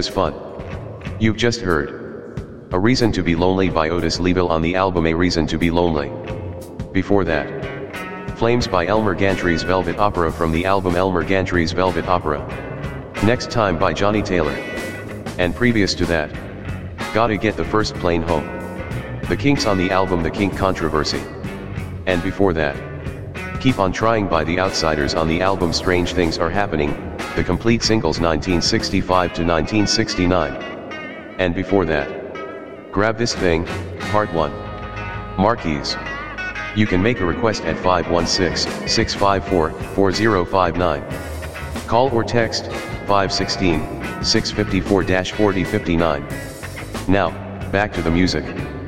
was fun. You've just heard A Reason to Be Lonely by Otis Leaville on the album A Reason to Be Lonely. Before that, Flames by Elmer Gantry's Velvet Opera from the album Elmer Gantry's Velvet Opera. Next Time by Johnny Taylor. And previous to that, Gotta Get the First Plane Home. The Kinks on the album The Kink Controversy. And before that, Keep On Trying by The Outsiders on the album Strange Things Are Happening, the complete singles 1965 to 1969. And before that, Grab This Thing, Part 1. Marquise. You can make a request at 516-654-4059. Call or text 516-654-4059. Now, back to the music.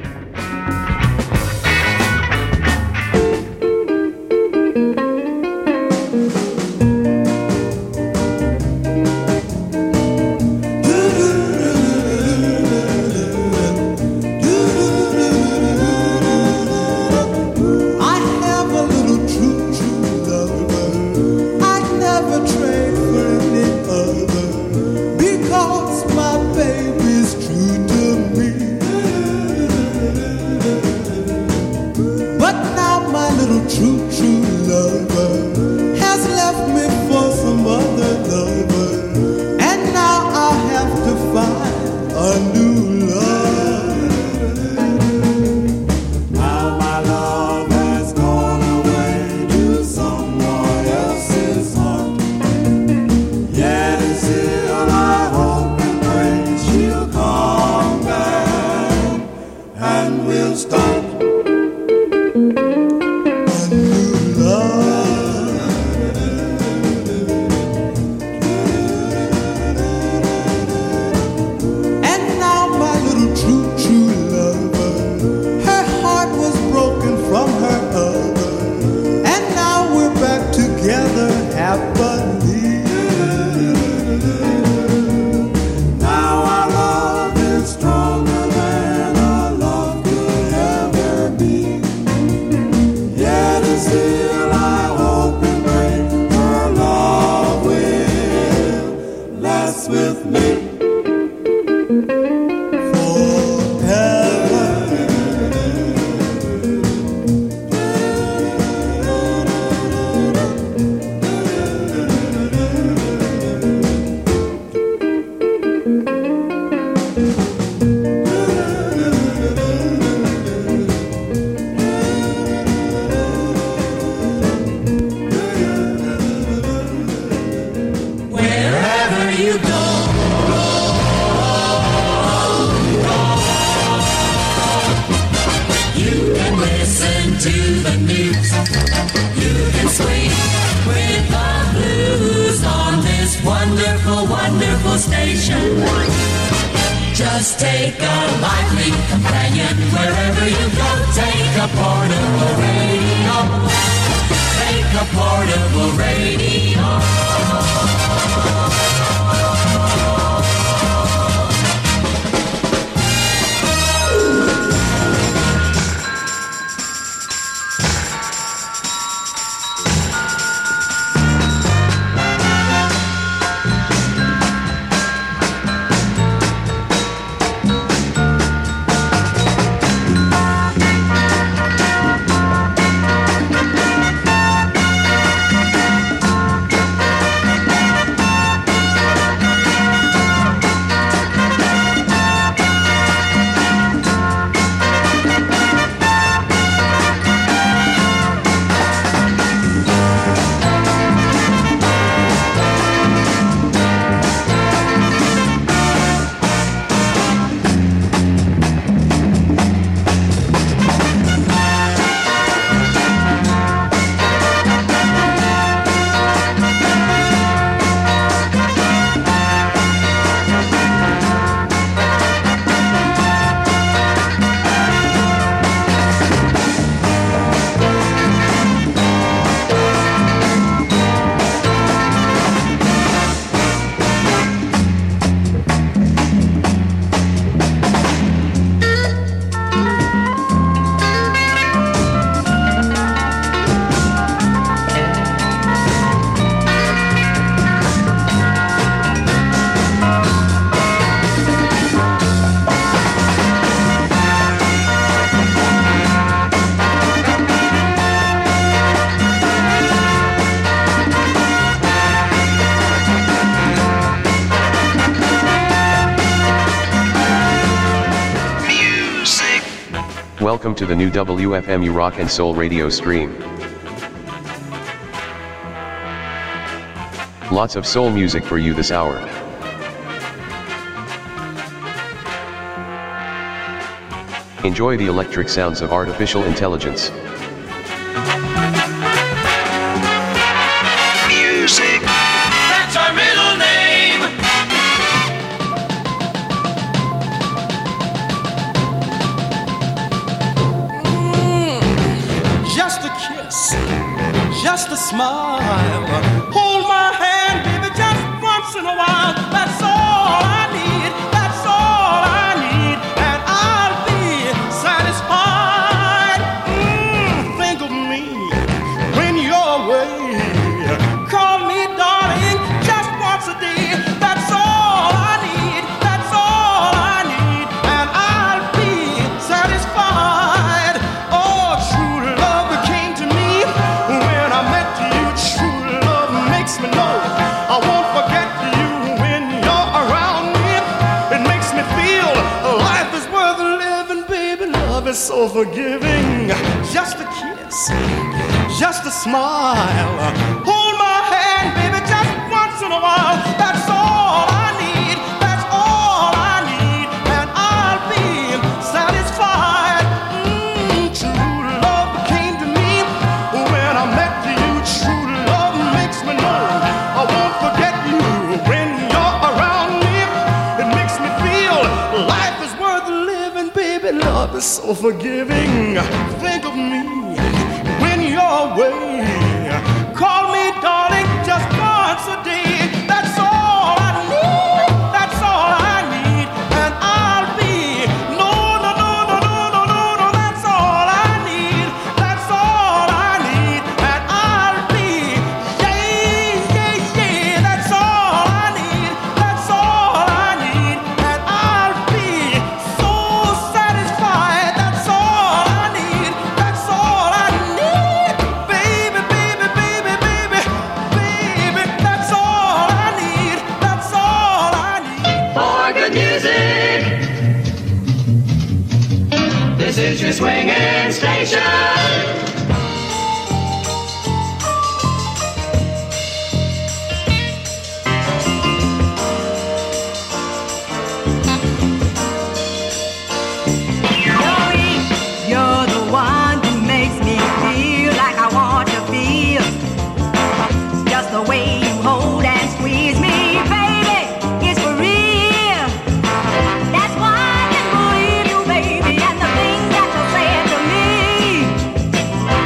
Just take a lively companion wherever you go. Take a portable radio. Take a portable radio. Welcome to the new WFMU Rock and Soul radio stream. Lots of soul music for you this hour. Enjoy the electric sounds of artificial intelligence. Music. That's our middle name. Just a kiss, just a smile. Hold my hand, baby, just once in a while. That's all I need. That's all I need, and I'll be satisfied. Think of me when you're away. Call me darling just once a day. That's all I need. That's all I need, and I'll be satisfied. Oh, true love came to me when I met you. True love makes me know I won't forget you when you're around me. It makes me feel life is worth living, baby. Love is so forgiving. Just a kiss, just a smile. Hold my hand, baby, just once in a while. That's all I need. That's all I need, and I'll be satisfied. True love came to me when I met you. True love makes me know I won't forget you when you're around me. It makes me feel life is worth living, baby. Love is so forgiving. Think of me when you're away. Call me darling just once a day. That's all I need. That's all I need, and I'll be. No, no, no, no, no, no, no, no. That's all I need. That's all I need, and I'll be. Yeah, yeah, yeah. That's all I need. That's all I need, and I'll be so satisfied. That's all I need. That's all I need, baby, baby, baby, baby, baby. That's all I need. That's all I need. For good music. This is your swinging station. You're the one who makes me feel like I want to feel. Just the way you hold and squeeze me, baby, it's for real. That's why I can believe you, baby, and the things that you say to me.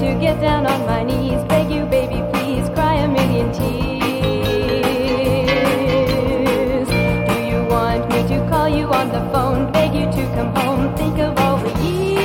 to get down on my knees, beg you, baby, please, cry a million tears. Do you want me to call you on the phone, beg you to come home, think of all the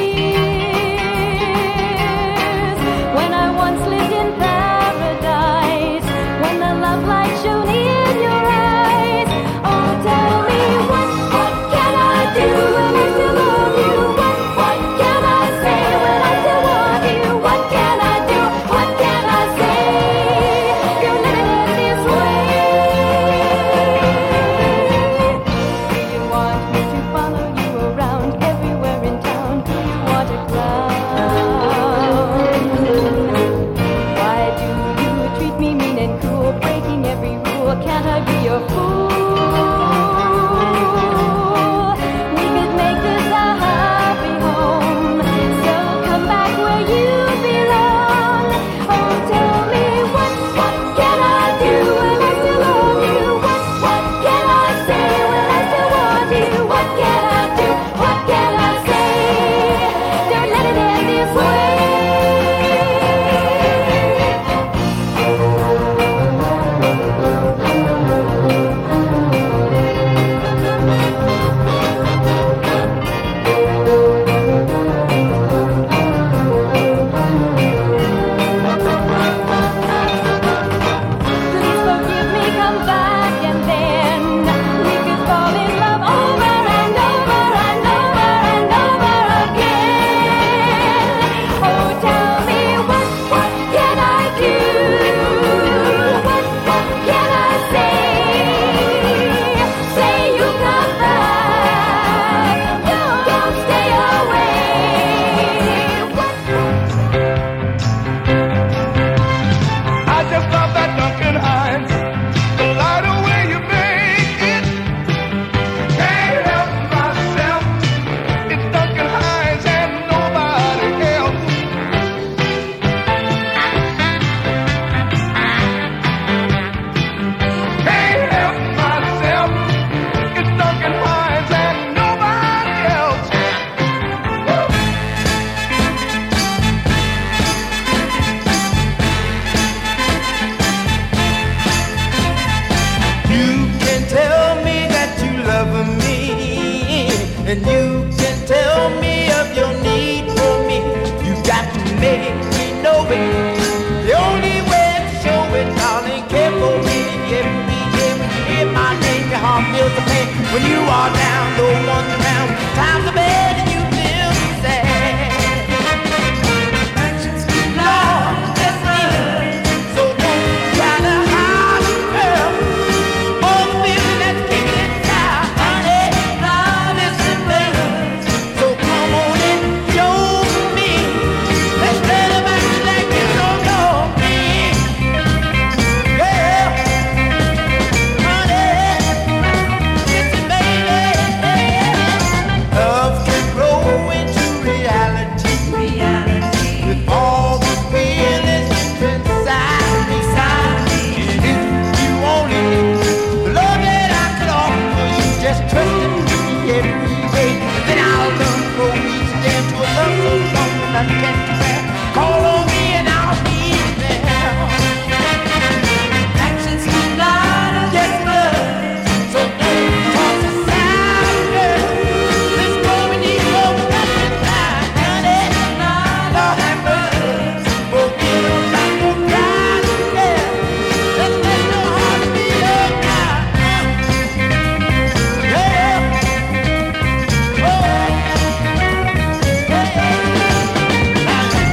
years when I once lived in paradise, when the love light shone in your eyes. Oh, tell me what can I do when I still love you? What can I say when I still want you? What can I do? What can I say? You're living this way. Do you want me to follow you around everywhere in town? Do you want a crown? Why do you treat me mean and cruel, breaking every rule? Can't I be your fool? We could make this a happy home, so come back where you belong. Oh, tell me what can I do when I still love you? What can I say when I still want you? What can I do? What can I say? Don't let it end this way. Please forgive me, come back, and then we could fall in love over and over and over and over again. Oh, tell me what can I do? What can I say? Say you'll come back. Don't stay away. I just love that Duncan Hines. The lighter way you make it. Can't help myself. It's Duncan Hines and nobody else. Can't help myself. It's Duncan Hines and nobody else. You can tell me that you love me, and you can tell me of your need for me. You got to make me know it. The only way to show it, darling, care for me every day. When you hear my name, your heart feels the pain. When you are down, no one's around. Time's a bed and you feel sad. Lord, that's me. So don't try to hide it, girl. All the feeling that's kicking inside, honey, love is the thing. So come on and show me. Let's let it back like you don't know me. Yeah, honey, listen, baby. Love can grow into reality. With all the feelings deep inside me. And if you only knew the love that I could offer you, just trust in me every day. And then I'll learn to grow each day into a love so strong that I can't bear. Call on me and I'll be there. Actions speak louder, yes, love. So don't toss aside, girl. This boy we need more than that, honey. Lord have mercy, forgive us our pride, yeah. Let's let your heart be up now. Yeah. Oh. Yeah.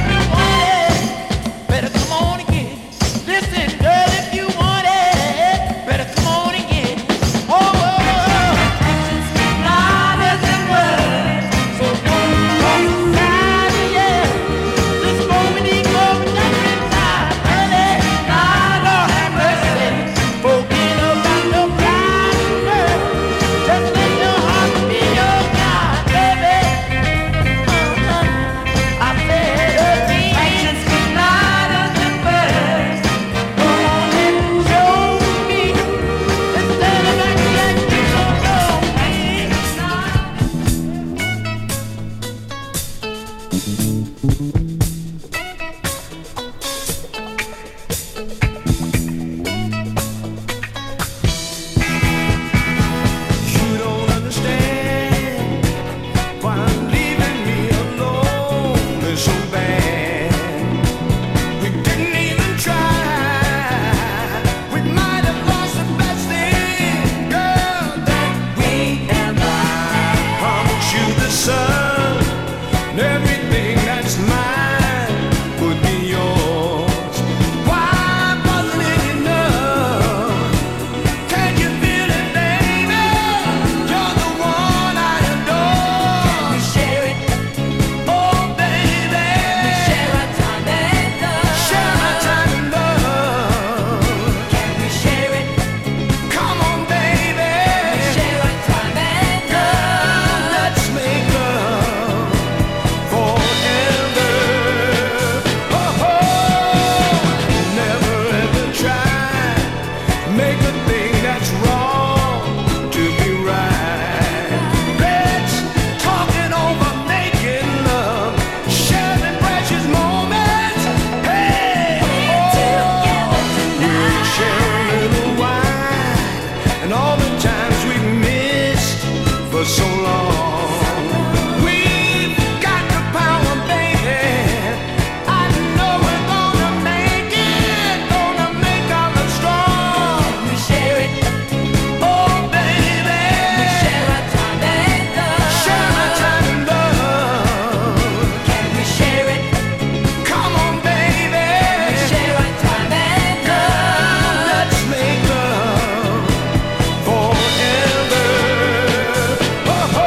so long. We've got the power, baby. I know we're gonna make it, gonna make our love strong. We share it. Oh, baby. We share our time and love. Share my time and love. Can we share it? Come on, baby. We share our time and love. Let's make love forever. Oh, oh.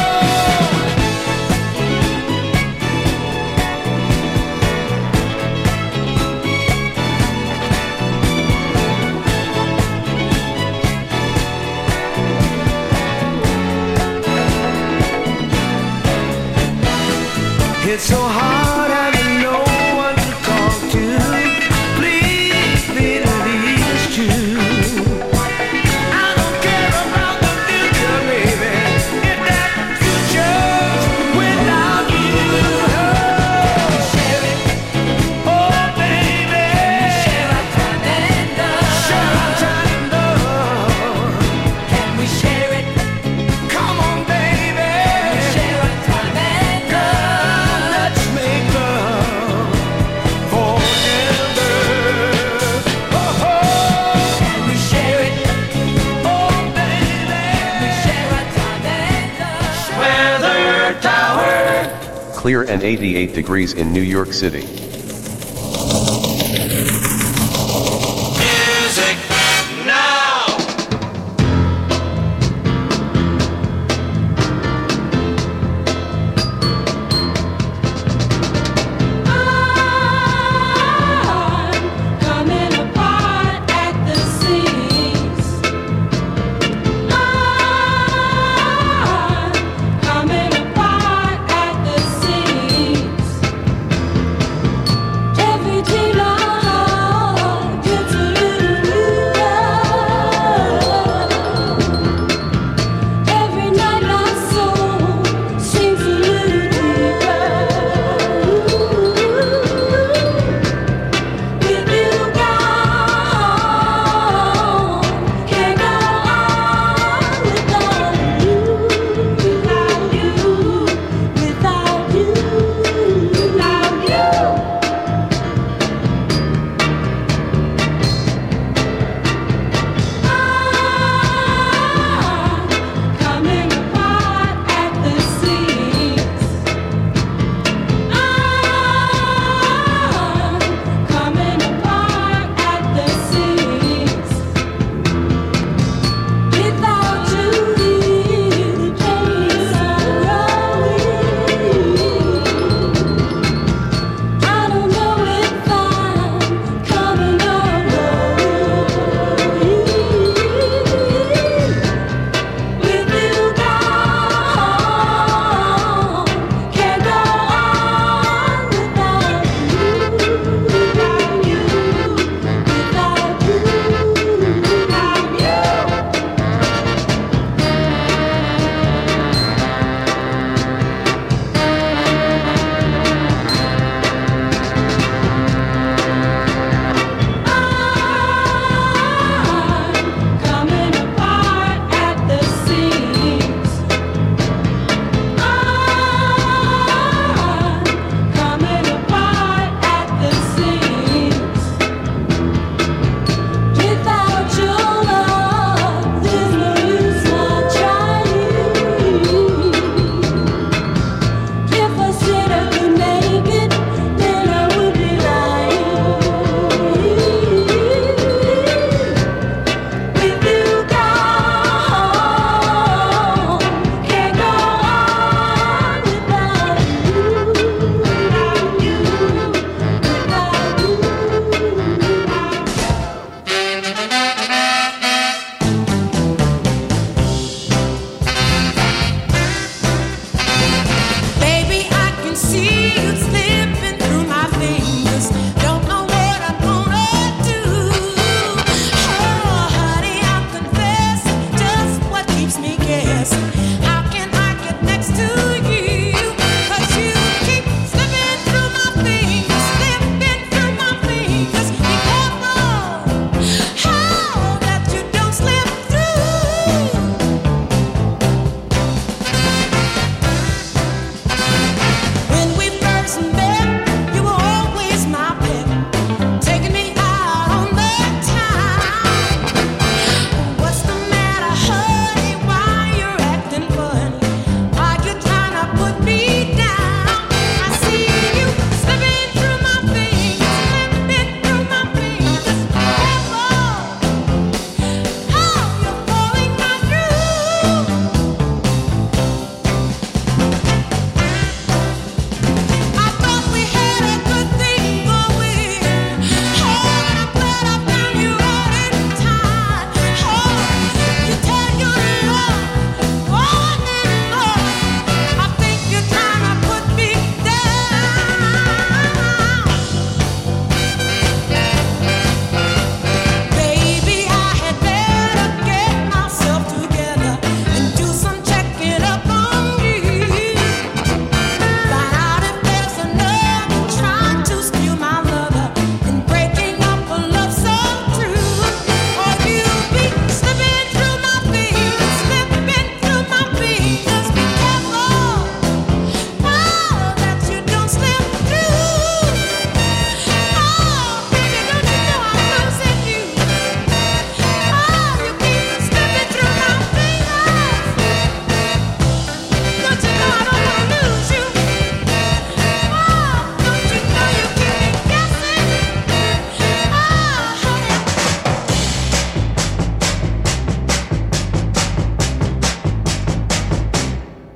It's so hard having no one to talk to. Please believe it's true. I don't care about the future, baby. If that future's without you. Share it. Oh, baby. Share our time and love. Share our time and love. Can we share it? Come on, baby. Share our time and love. Let's make love forever. Oh, oh. Can we share it? Oh, baby. We share our time and love. Weather Tower. Clear and 88 degrees in New York City. Music now. I'm coming apart at the seams. I'm coming apart at the seams.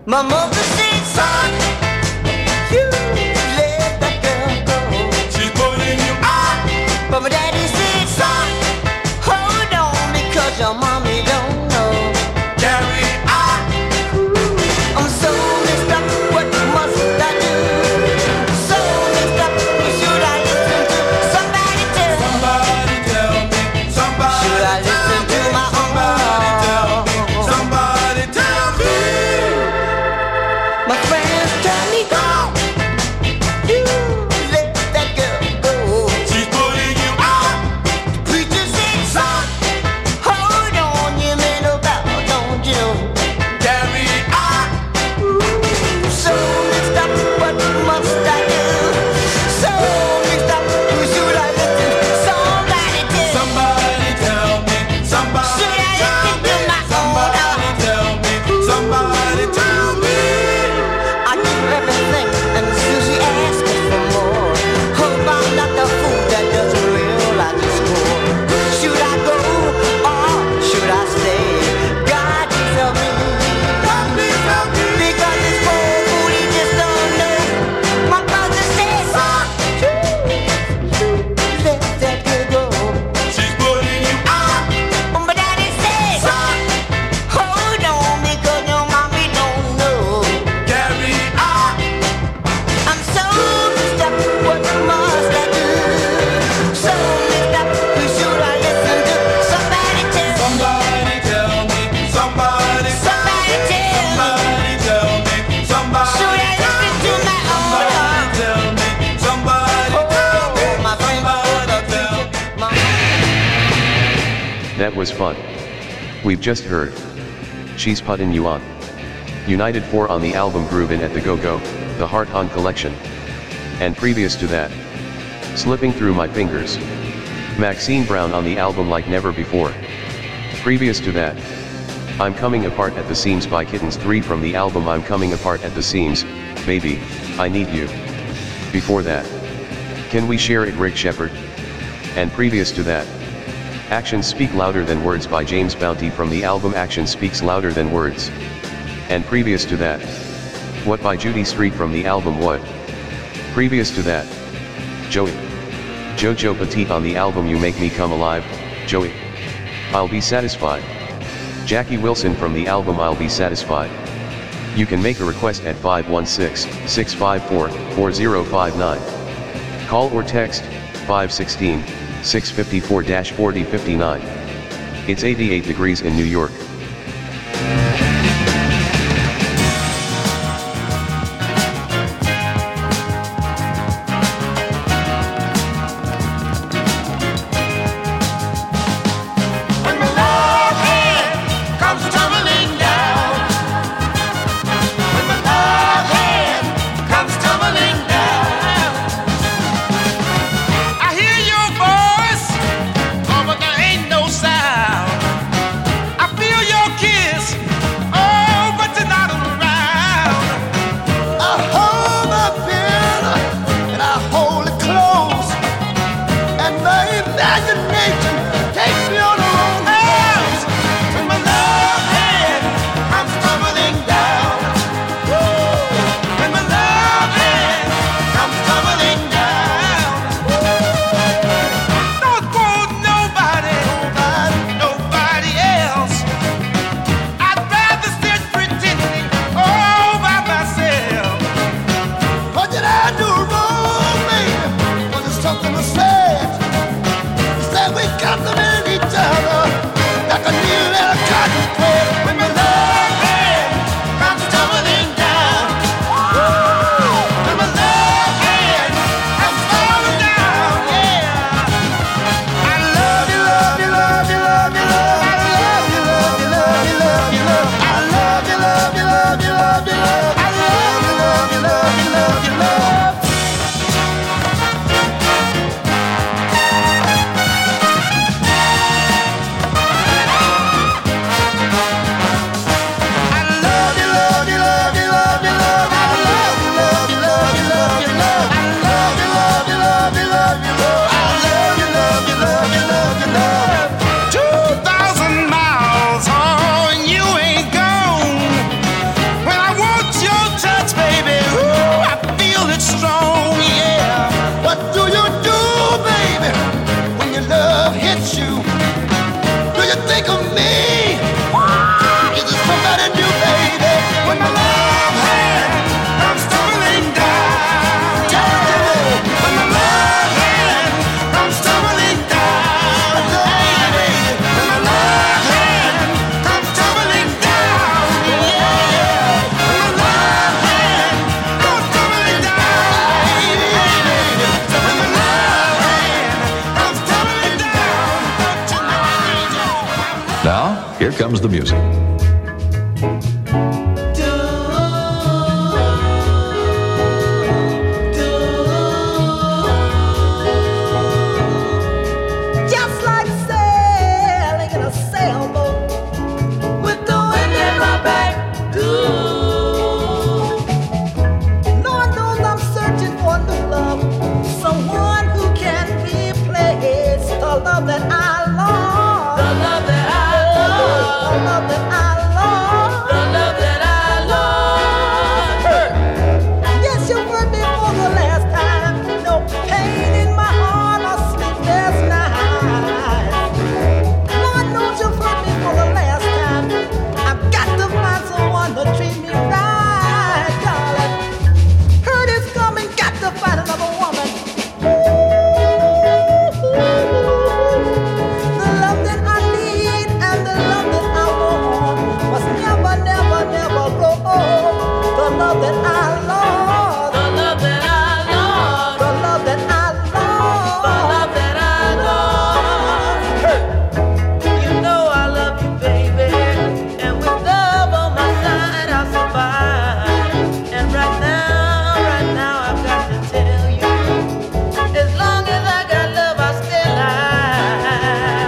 My mother said, son, you let that girl go. She's putting you out. But my daddy said, son, hold on because your mommy don't know. Carry on. I'm so messed up, what must I do? So messed up, should I listen to somebody tell me? Somebody tell me. Somebody Should I listen to my Somebody tell own? me. Somebody tell me. My friends tell me go. You let that girl go. She's putting you out. The preacher said, son, hold on, you man about, don't you know? Carry on. So mixed up, what must I do? So mixed up, who should I listen to? Somebody tell me. Somebody tell me. Somebody Should I tell listen me. to my Somebody own? tell me. Somebody tell me. I do everything, and still she asks me for more. Hope I'm not the fool that doesn't realize the score. Should I go or should I stay? God tell me. Because this poor fool, he just don't know. My brother said, son, you let that girl go. She's putting you out. My daddy said, son, hold on because your mommy don't know. Carry on. I'm so messed up, what must I do? So messed up, who should I listen to? Somebody tell me. Somebody tell me. Somebody. Somebody tell me. Somebody tell me. Somebody. Should I listen to my own Somebody tell me. Somebody tell me. Oh, my friend, Somebody tell me. That was fun. We've just heard She's Puttin' You On. United 4 on the album Groovin' at the Go-Go, the Heart On collection. And previous to that, Slipping Through My Fingers. Maxine Brown on the album Like Never Before. Previous to that, I'm Coming Apart at the Seams by Kittens 3 from the album I'm Coming Apart at the Seams, Baby, I Need You. Before that, Can We Share It Rick Shepherd. And previous to that, Actions Speak Louder Than Words by James Bounty from the album Action Speaks Louder Than Words. And previous to that, What by Judy Street from the album What. Previous to that, Joey. Jojo Petite on the album You Make Me Come Alive, Joey. I'll Be Satisfied. Jackie Wilson from the album I'll Be Satisfied. You can make a request at 516-654-4059. Call or text 516-654-4059. It's 88 degrees in New York. When the love hand comes tumbling down. When the love hand comes tumbling down. I hear your voice, oh, but there ain't no sound. I feel Here comes the music. Just like sailing in a sailboat with the wind in my back. Lord knows I'm searching for new love, someone who can replace the love that I lost. The love that I lost. The love that I lost. The love that I lost. Yes, you heard me for the last time. No pain in my heart or sleepless nights. Lord knows you've heard me for the last time. I've got to find someone to treat me right, darling. Heard it's coming, got to find another woman. The love that I need and the love that I want must never, never, never grow old. The love that I lost. The love that I lost. The love that I lost. The love that I lost. You know I love you, baby, and with love on my side I'll survive. And right now I've got to tell you, as long as I got love, I'll stay alive.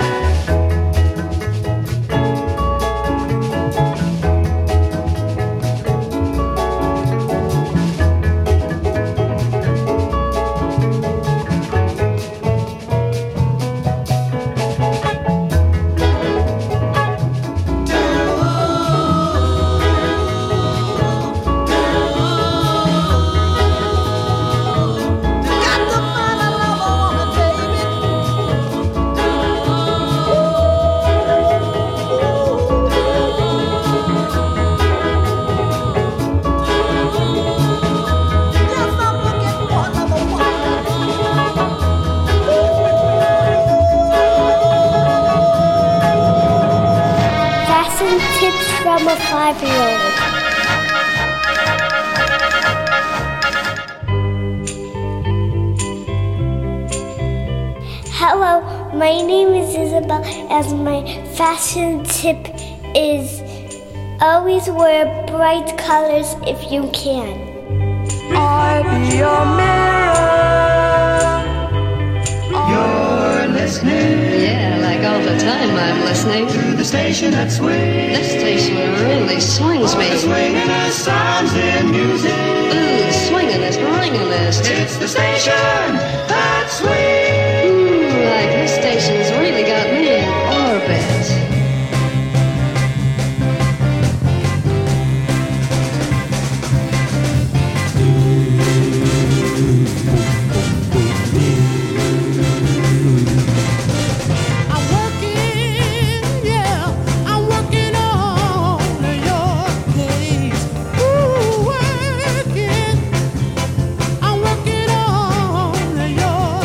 Got to find another woman, baby. Yes, I'm looking for another Fashion tips from a 5-year-old. Hello, my name is Isabel, and my fashion tip is always wear bright colors if you can. I be your mirror. You're listening Yeah, like all the time I'm listening. to the station that swings. This station really swings me. The swinging us sounds and music. Ooh, swingin'est, ringin'est. It's the station that swings. Ooh, like this station's really got me in orbit. I'm working, yeah, I'm working on your case. Ooh, working, I'm working on your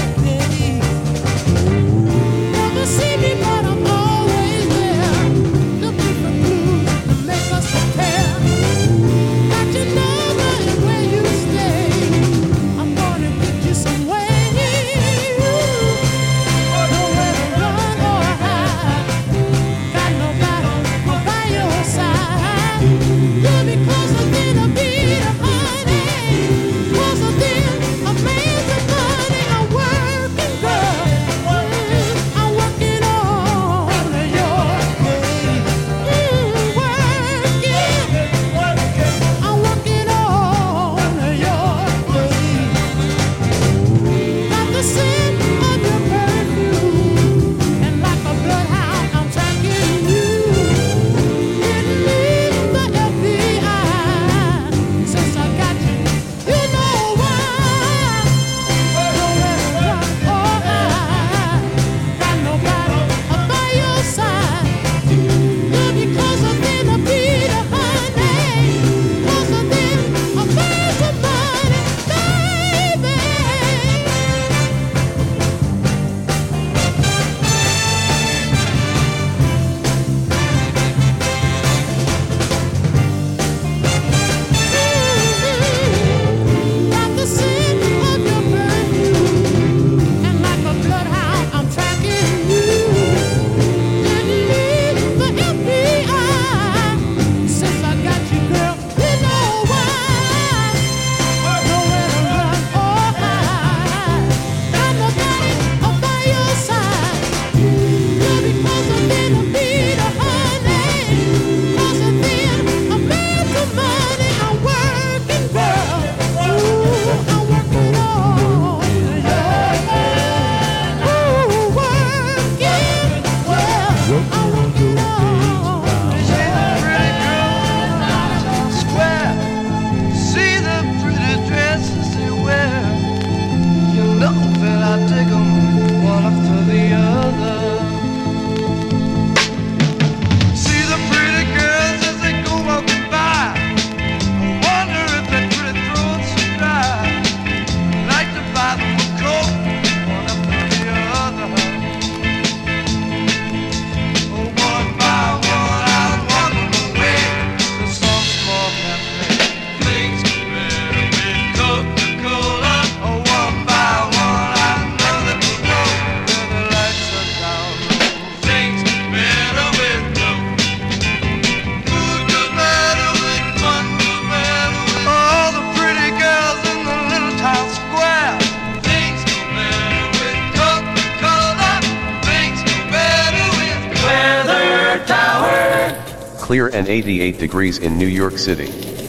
Clear and 88 degrees in New York City.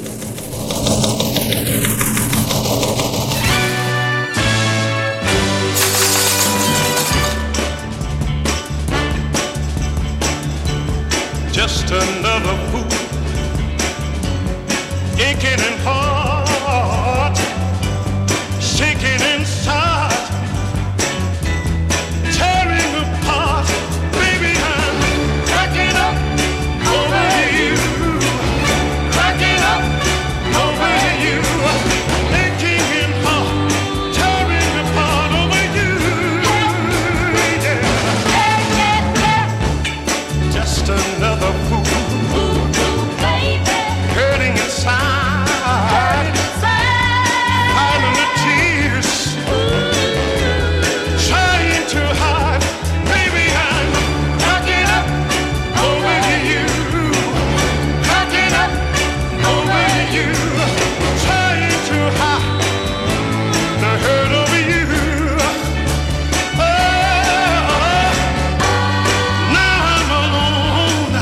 Just another fool, aching in heart, shaking inside, tearing apart. Baby, I'm cracking up over you, cracking up over you, aching in heart, tearing apart over you. Yeah. Just another fool, hurting inside, hiding the tears, trying to hide. Baby, I'm cracking up over you, cracking up over you, trying to hide the hurt over you. Oh, now I'm alone,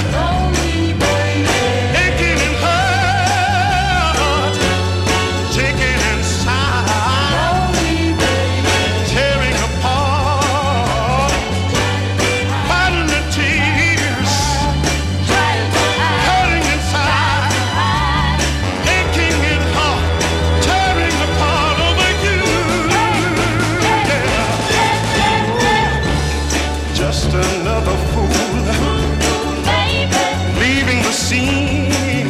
aching in heart, shaking inside, tearing apart, fighting the tears, hurting inside, aching in heart, tearing apart over you. Yeah. Just another fool, leaving the scene,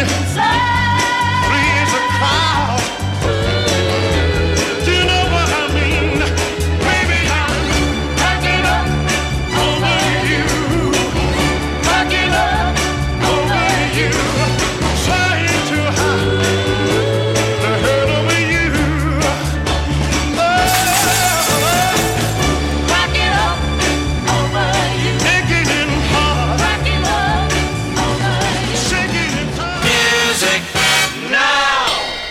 free as a crowd. Do you know what I mean? Baby, I'm cracking up over you, cracking up over you, trying to hide the hurt over you. Oh, cracking up over you, aching in heart, cracking up over you, shaking inside. Music now.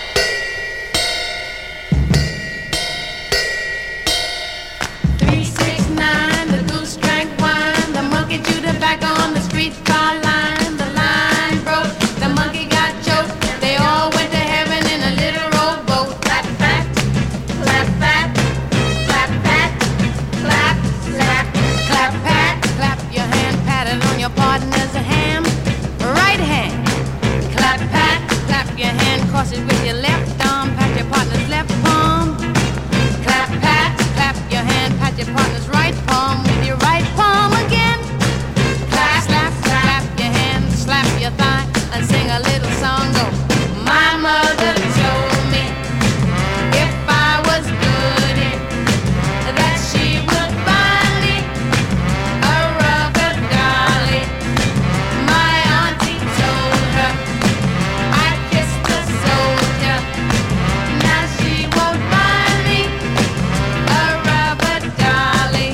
369, the goose drank wine, the monkey chewed tobacco on the streetcar line. The line broke, the monkey got choked. They all went to heaven in a little rowboat. Clap back, clap back, clap back, clap, clap, clap back, clap your hand, pat it on your partner's ham, right hand. Clap back, clap your hand, cross it with your left arm, pat your partner's left palm. Clap, pat, clap your hand, pat your partner's right palm with your right palm again. Clap, slap, clap your hand, slap your thigh, and sing a little song. Go. My mother told me if I was good, that she would buy me a rubber dolly. My auntie told her I kissed a soldier. Now she won't buy me a rubber dolly.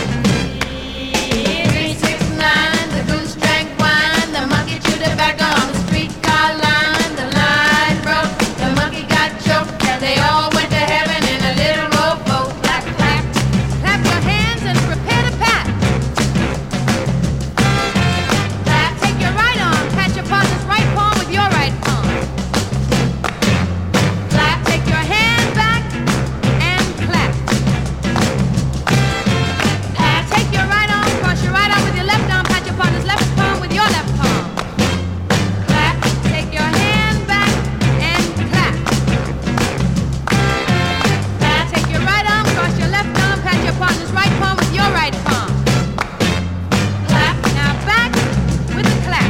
369, the goose drank wine, the monkey chewed tobacco on the streetcar line. The line broke, the monkey got choked. They all went to heaven in a little rowboat. Clap, clap, clap your hands and prepare to pat. Clap, take your right arm, pat your partner's right palm with your right palm. Clap, take your hand back and clap. Clap, take your right arm, cross your right arm with your left arm, pat your partner's left palm with your left palm. Clap, take your hand back and clap. Clap, take your right arm, cross your left arm, pat your partner's right palm with your right palm. Clap, now back with a clap.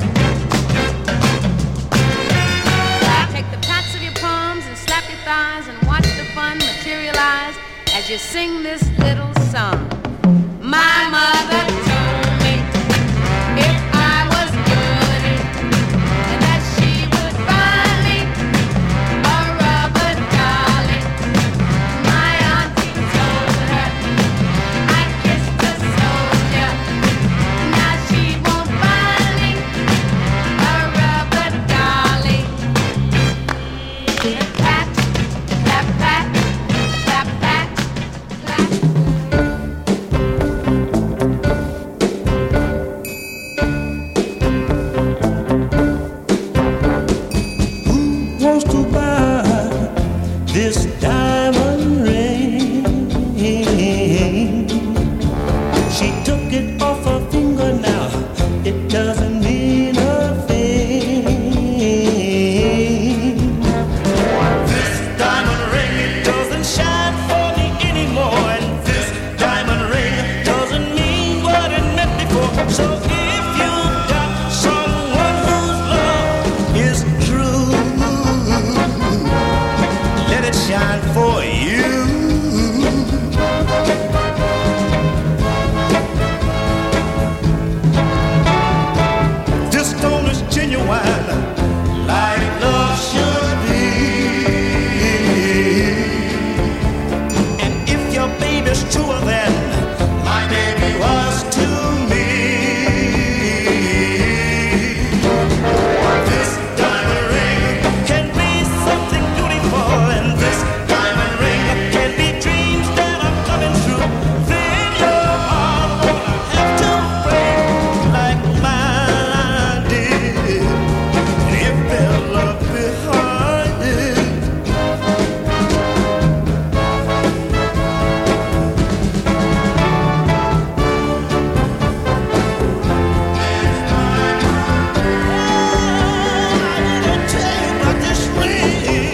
Clap, take the pats of your palms and slap your thighs and watch the fun materialize as you sing this little song. My mother told me if I was good, that she would buy me a rubber dolly. My auntie told her I kissed a soldier. Now she won't buy me a rubber dolly. Pat, clap, pat, clap, pat, clap. supposed to buy this diamond ring. She took it off her finger now. It doesn't mean a thing. This diamond ring, it doesn't shine for me anymore. And this diamond ring doesn't mean what it meant before. So if you got someone whose love is true, let it shine for you. This stone is genuine, like love should be. And if your baby's truer than my baby was to me, this diamond ring can be something beautiful, and this diamond ring can be dreams that are coming true. Then your heart gonna have to break like mine did. And if there's love behind it, I'll tell you about this ring.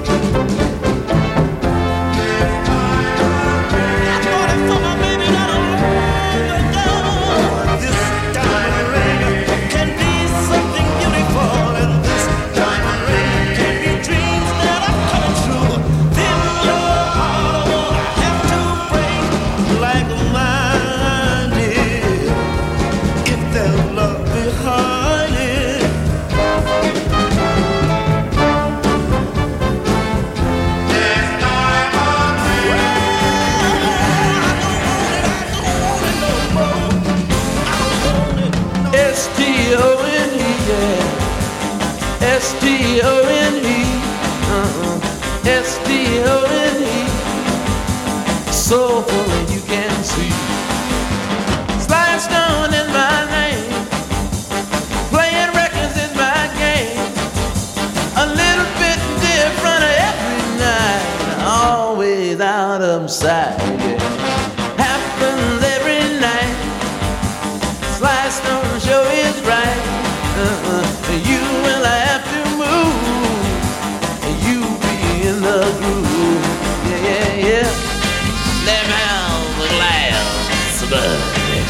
I bought it for my baby not a long ago. This diamond ring can be something beautiful, and this diamond ring can be dreams that are coming true. Then your heart gonna have to break like mine did. If there's love behind it. S-T-O-N-E, yeah. S-T-O-N-E, S-T-O-N-E. Soulful and you can see. Slide Stone is my name. Playing records is my game. A little bit different every night. Always out of sight, yeah. Happens every night. Sly Stone show is right. You will have to move. You be in the groove. Yeah, yeah, yeah. Let me have the glass, buddy.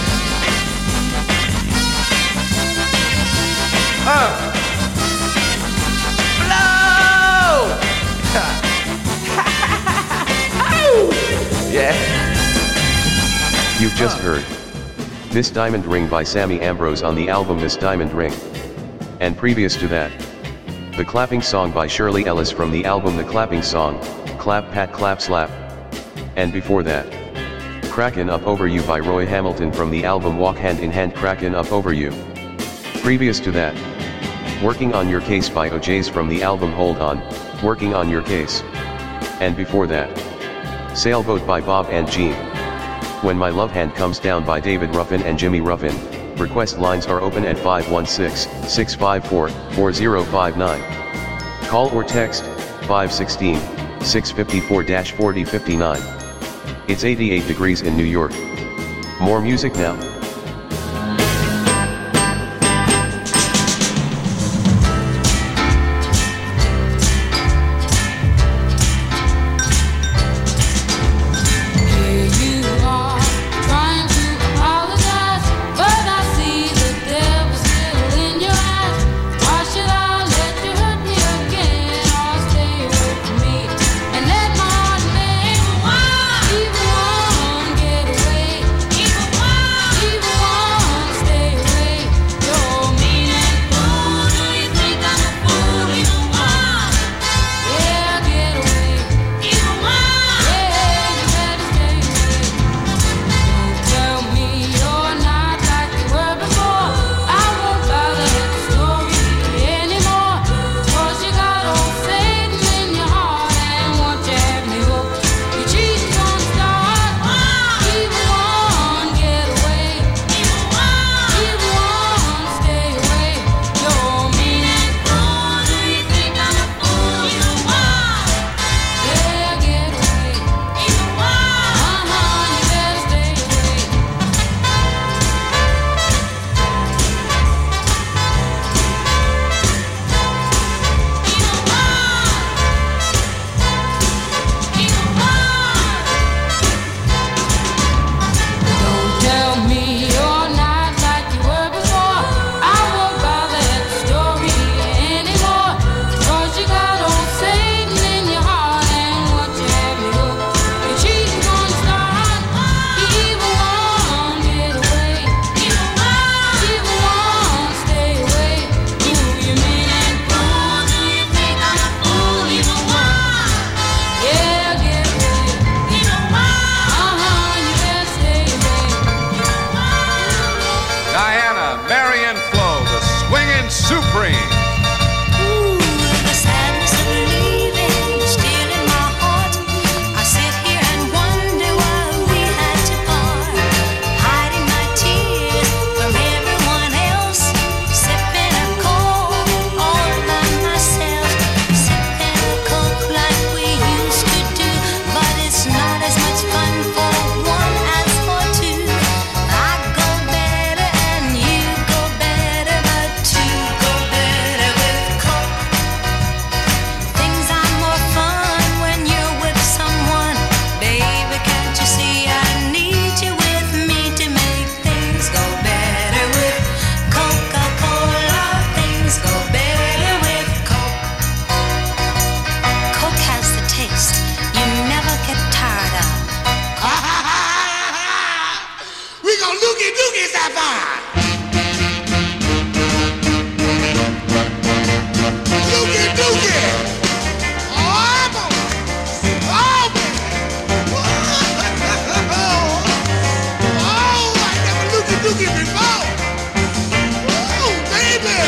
Blow! Yeah. You've just heard This Diamond Ring by Sammy Ambrose on the album This Diamond Ring. And previous to that, The Clapping Song by Shirley Ellis from the album The Clapping Song, Clap Pat Clap Slap. And before that, Crackin' Up Over You by Roy Hamilton from the album Walk Hand in Hand Crackin' Up Over You. Previous to that, Working on Your Case by O'Jays from the album Hold On, Working on Your Case. And before that, Sailboat by Bob and Jean. When My Love Hand Comes Down by David Ruffin and Jimmy Ruffin. Request lines are open at 516-654-4059. Call or text 516-654-4059. It's 88 degrees in New York. More music now. Even one get away. high five. Looky Dookie. Oh, boy. Oh, boy. Oh, I never Looky Dookie before. Oh, baby.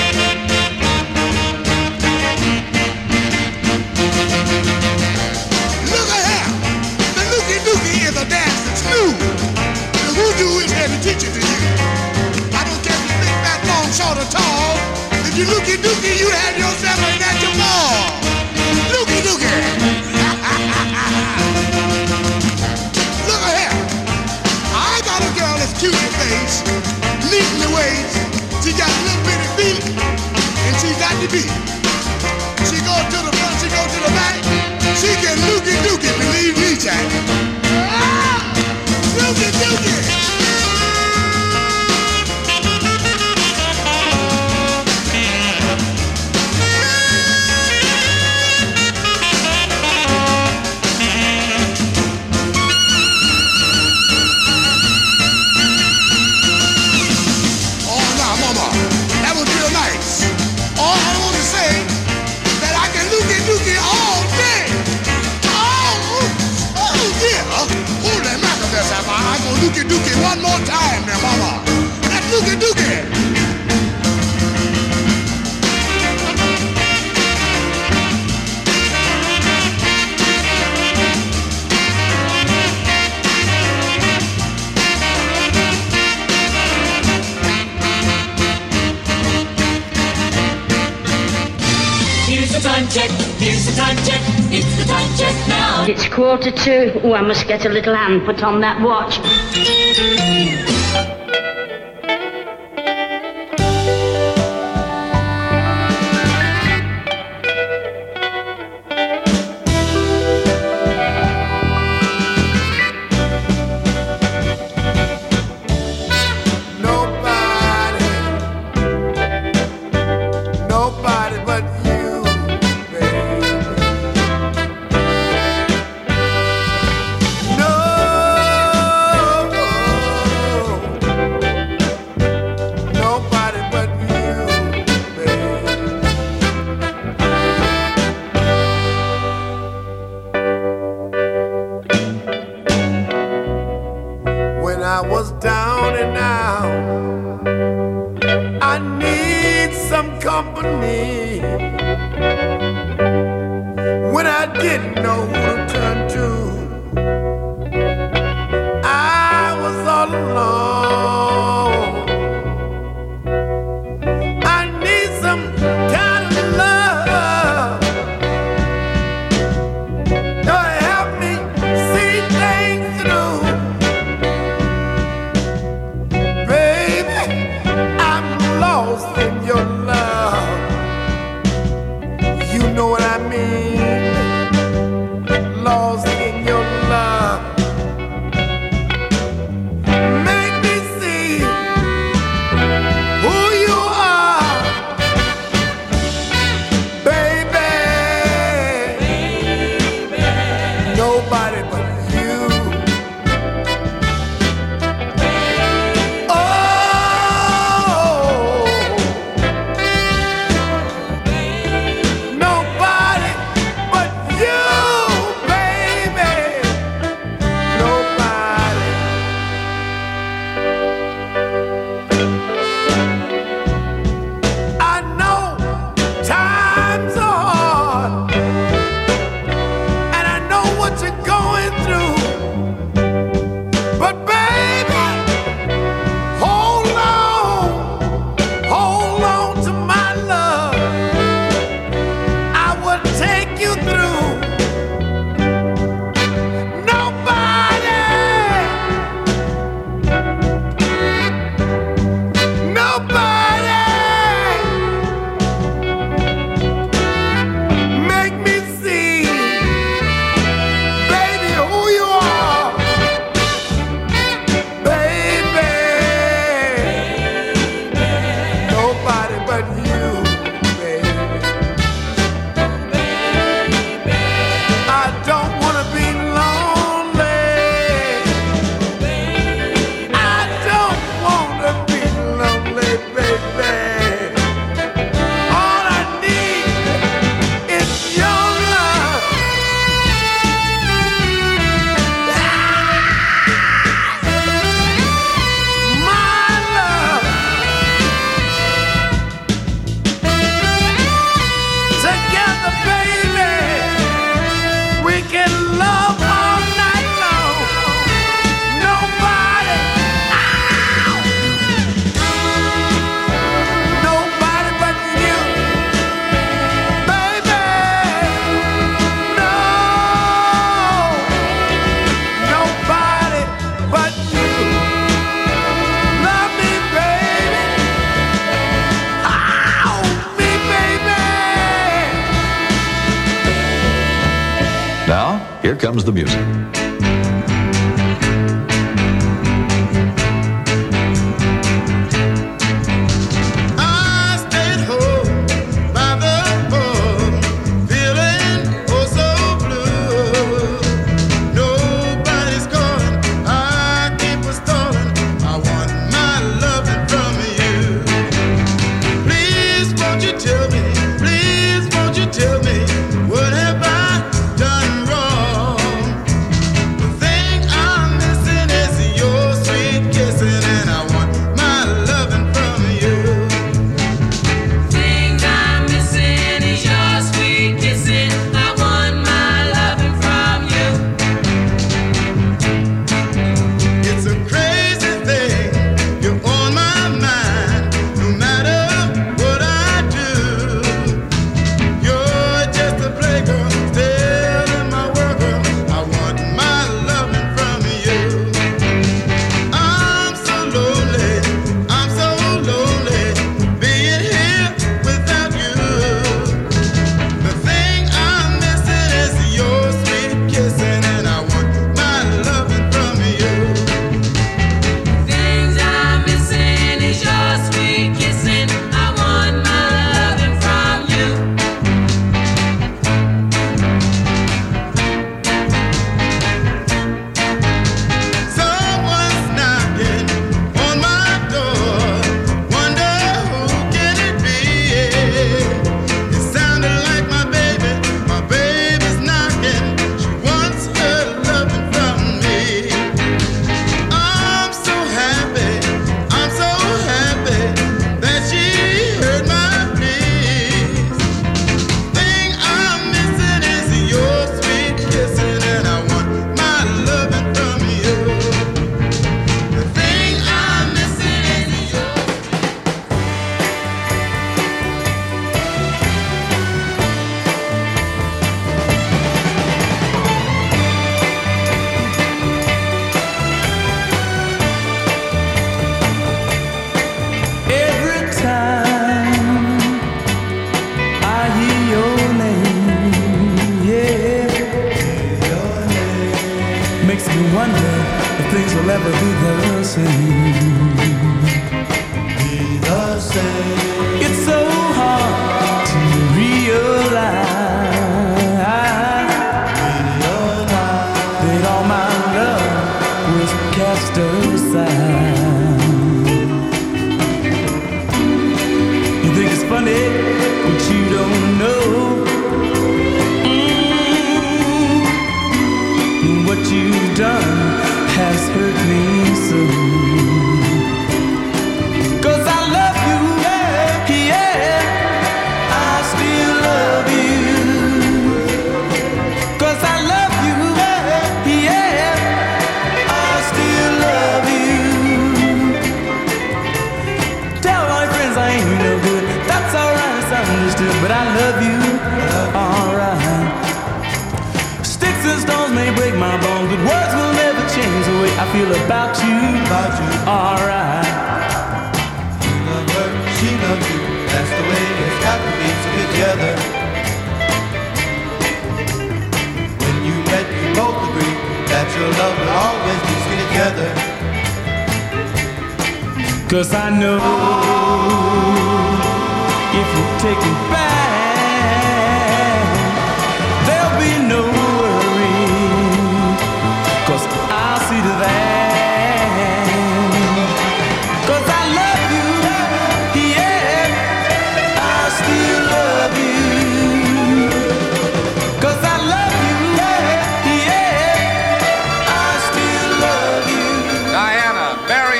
Look at here. The Looky Dookie is a dance that's new. The voodoo is here to teach it to you. I don't care if you big, fat, long, short, or tall. If you Looky Dookie, you had yourself a natural ball. Looky Dookie. Look at here. I got a girl that's cute in the face, neat in the waist. She got a little bitty feet, and she got the beat. She go to the front, she go to the back. She can Looky Dookie, believe me, Jack. Ah! Looky Dookie. Looky Dookie one more time now, mama. That's Looky Dookie. Here's the time check, here's the time check, it's the time check now. It's 2:45. Oh, I must get a little hand put on that watch. Nobody but you, baby. No, nobody but you, baby. When I was down and out, I need some company. When I didn't know who to turn to, I was all alone. I need some kind of love to help me see things through. Baby, I'm lost in your love. You know what I mean? Lost in your love. Make me see who you are, baby. Nobody but you. Oh, nobody but you, baby. Here comes the music.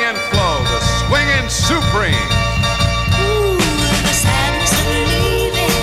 Supreme. Ooh, the sadness of leaving.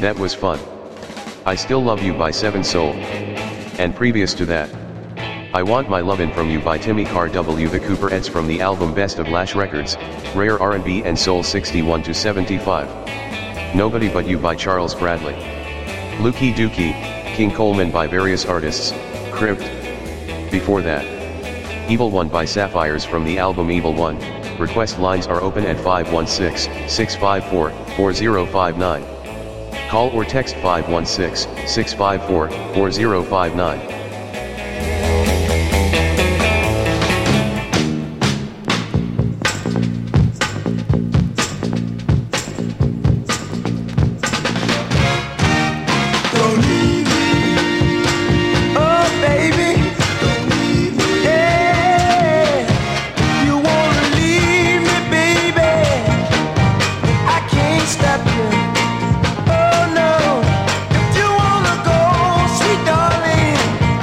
That was fun. I Still Love You by Seven Soul. And previous to that, I Want My Lovin' From You by Timmy Carr W. The Cooperettes from the album Best of Lash Records, Rare R&B and Soul 61-75. Nobody But You by Charles Bradley. Lukey Dookie, King Coleman by various artists, Crypt. Before that, Evil One by Sapphires from the album Evil One. Request lines are open at 516-654-4059. Call or text 516-654-4059. Oh no, if you wanna go, sweet darling.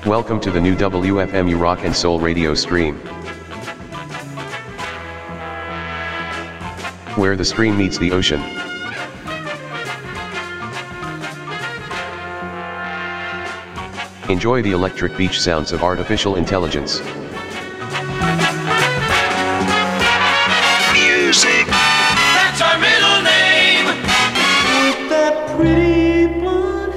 Welcome to the new WFMU Rock and Soul radio stream, where the stream meets the ocean. Enjoy the electric beach sounds of artificial intelligence. Music. That's our middle name. With that pretty blonde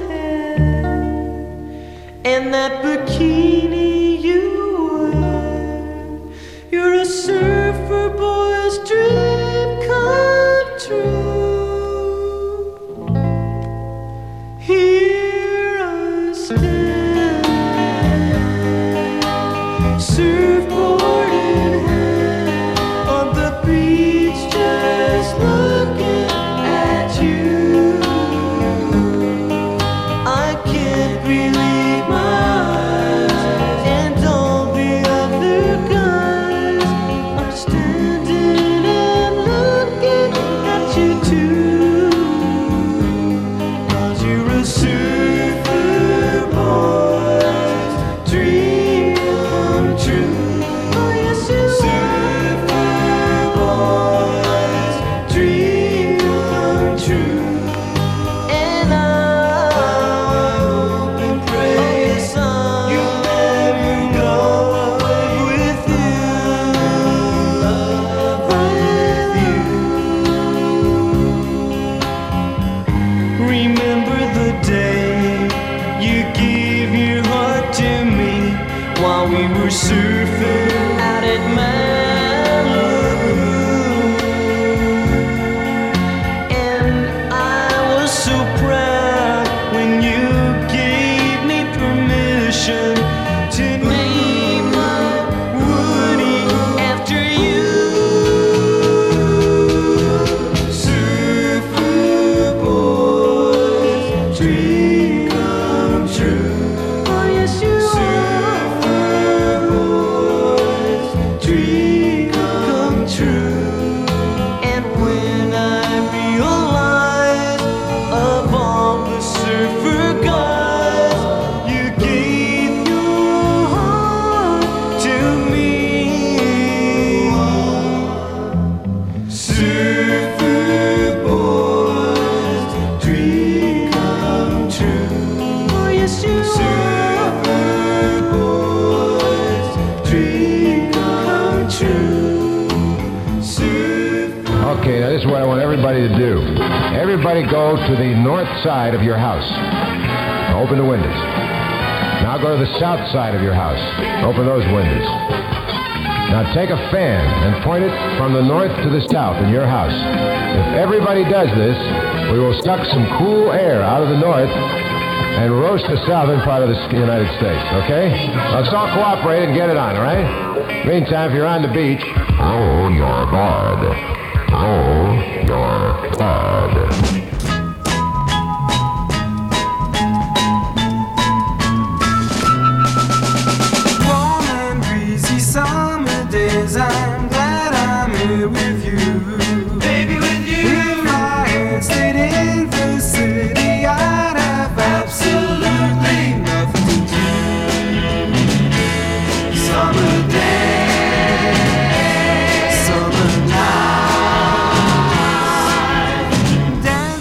hair and that bikini you wear, you're a surfer boy's dream come true. Here I stand, surfboard in hand, on the beach just looking at you. I can't believe my eyes and all the other guys are standing and looking at you too. 'Cause you're a surfer boy's dream come true. Oh yes you surfer boy's dream come true. And I hope and pray you'll never go with you, Remember the day you gave your heart to me while we were surfing out at Malibu. And I was so proud when you gave me permission to name my Woody after you. Surfer boy's dream come true. Oh yes you surfer boy's dream come true. And when I realized of all the surfer guys, you gave your heart to me. Surfer boy's dream come true. Oh yes you surfer boy's dream come true. Surfer. Okay, now this is what I want everybody to do. Everybody go to the north side of your house. Open the windows. Now go to the south side of your house. Open those windows. Now take a fan and point it from the north to the south in your house. If everybody does this, we will suck some cool air out of the north and roast the southern part of the United States, okay? Let's all cooperate and get it on, all right? Meantime, if you're on the beach, roll your board. Roll your board. Warm and breezy summer days, I'm glad I'm here with you. Baby, with you. If I had stayed in the city, I'd have absolutely nothing to do. Summer day, summer night,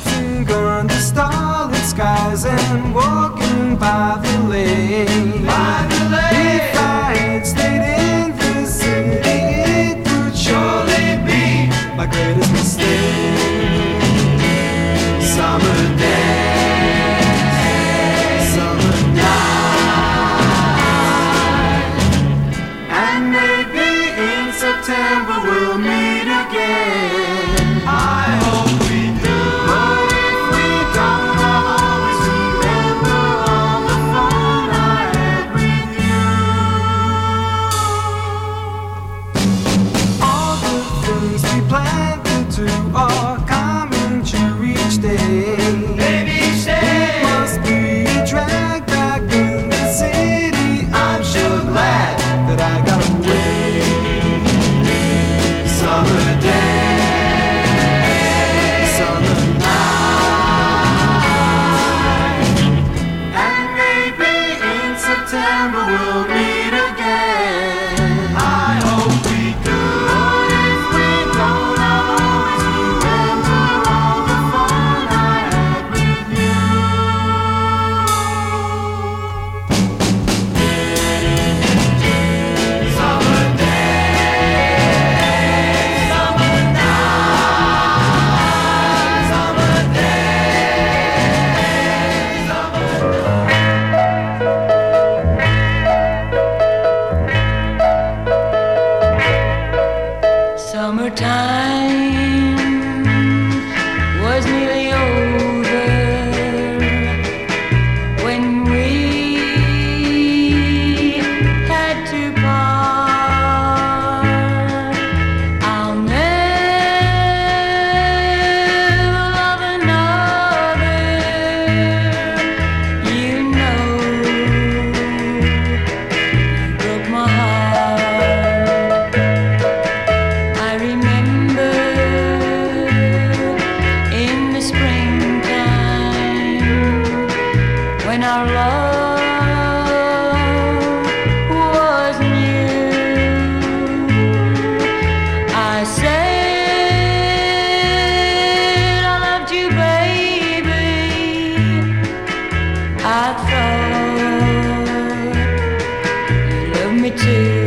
remember we'll meet again. I hope we do. But if we don't, I'll always remember all the fun I had with you. Summer days, summer nights, summer days, Summertime was nearly over when we had to part. I'll never love another, you know. You broke my heart. I remember in the springtime when our love was new. I said I loved you, baby. I thought you loved me too.